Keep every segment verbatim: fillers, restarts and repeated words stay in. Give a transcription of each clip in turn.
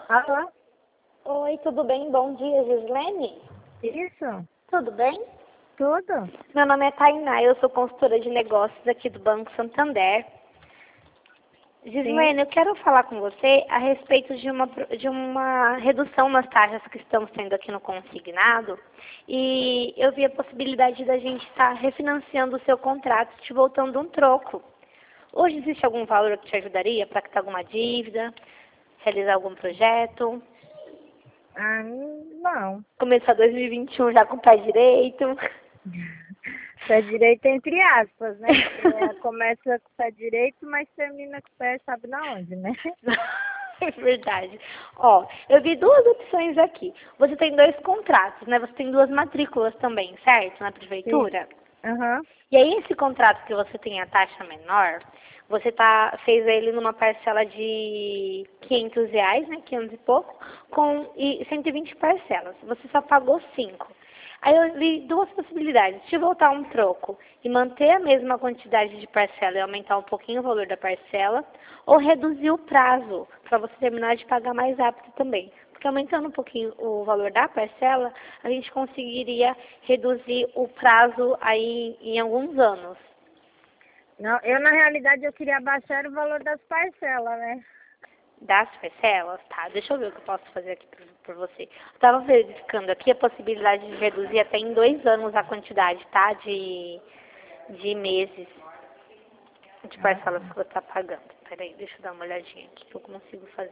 Alô? Oi, tudo bem? Bom dia, Gislene. Isso? Tudo bem? Tudo? Meu nome é Tainá, eu sou consultora de negócios aqui do Banco Santander. Gislene, Sim. eu quero falar com você a respeito de uma, de uma redução nas taxas que estamos tendo aqui no consignado. E eu vi a possibilidade da gente estar refinanciando o seu contrato, te voltando um troco. Hoje existe algum valor que te ajudaria para quitar alguma dívida, realizar algum projeto? Ah, não. Começar dois mil e vinte e um já com o pé direito? Pé direito entre aspas, né? É, começa com o pé direito, mas termina com o pé sabe na onde, né? É verdade. Ó, eu vi duas opções aqui. Você tem dois contratos, né? Você tem duas matrículas também, certo? Na Sim. prefeitura? Aham. E aí esse contrato que você tem a taxa menor, você tá, fez ele numa parcela de quinhentos reais, né? quinhentos e pouco, com e cento e vinte parcelas. Você só pagou cinco. Aí eu vi duas possibilidades, de voltar um troco e manter a mesma quantidade de parcela e aumentar um pouquinho o valor da parcela, ou reduzir o prazo para você terminar de pagar mais rápido também. Porque aumentando um pouquinho o valor da parcela, a gente conseguiria reduzir o prazo aí em alguns anos. Não, eu na realidade eu queria baixar o valor das parcelas, né? Das parcelas? Tá, deixa eu ver o que eu posso fazer aqui por, por você. Eu estava verificando aqui a possibilidade de reduzir até em dois anos a quantidade, tá? De, de meses de Ah, parcelas que você está pagando. Peraí, deixa eu dar uma olhadinha aqui que eu consigo fazer.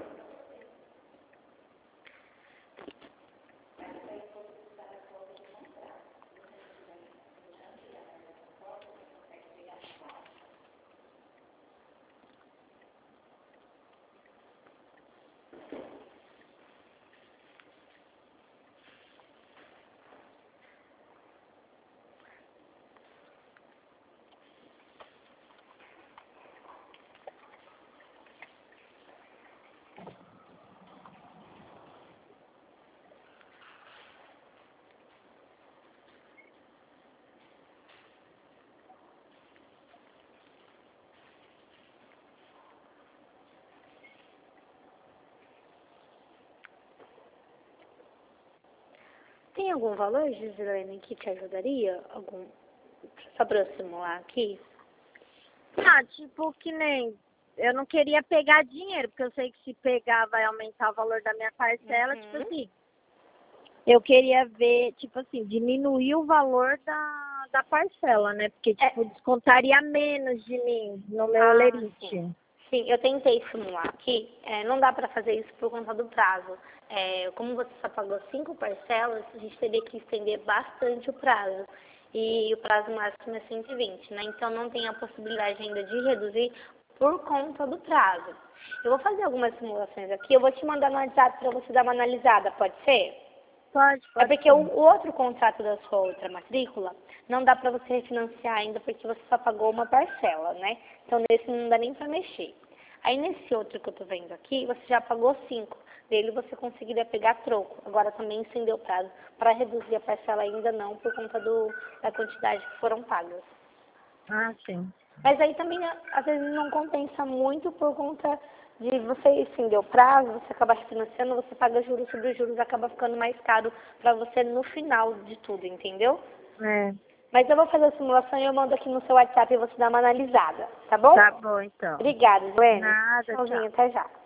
Tem algum valor, Gislaine, que te ajudaria? Algum, só para eu simular aqui? Ah, tipo que nem... Eu não queria pegar dinheiro, porque eu sei que se pegar vai aumentar o valor da minha parcela, tipo Uhum. assim... Eu queria ver, tipo assim, diminuir o valor da, da parcela, né? Porque, É, tipo, descontaria menos de mim no meu ah, sim. olerite. Sim, eu tentei simular aqui. É, não dá para fazer isso por conta do prazo. É, como você só pagou cinco parcelas, a gente teria que estender bastante o prazo. E o prazo máximo é cento e vinte, né? Então não tem a possibilidade ainda de reduzir por conta do prazo. Eu vou fazer algumas simulações aqui. Eu vou te mandar no WhatsApp para você dar uma analisada, pode ser? Pode, É pode porque o, sim. o outro contrato da sua outra matrícula não dá para você refinanciar ainda porque você só pagou uma parcela, né? Então nesse não dá nem para mexer. Aí nesse outro que eu tô vendo aqui, você já pagou cinco. Dele você conseguiria pegar troco. Agora também estendeu o prazo. Para reduzir a parcela ainda não, por conta do, da quantidade que foram pagas. Ah, sim. Mas aí também, às vezes, não compensa muito por conta de você estender o prazo, você acaba refinanciando, você paga juros sobre juros, acaba ficando mais caro para você no final de tudo, entendeu? É, Mas eu vou fazer a simulação e eu mando aqui no seu WhatsApp e você dá uma analisada, tá bom? tá bom então. Obrigada, Glenn. Nada, tchau. Tchauzinho, até já.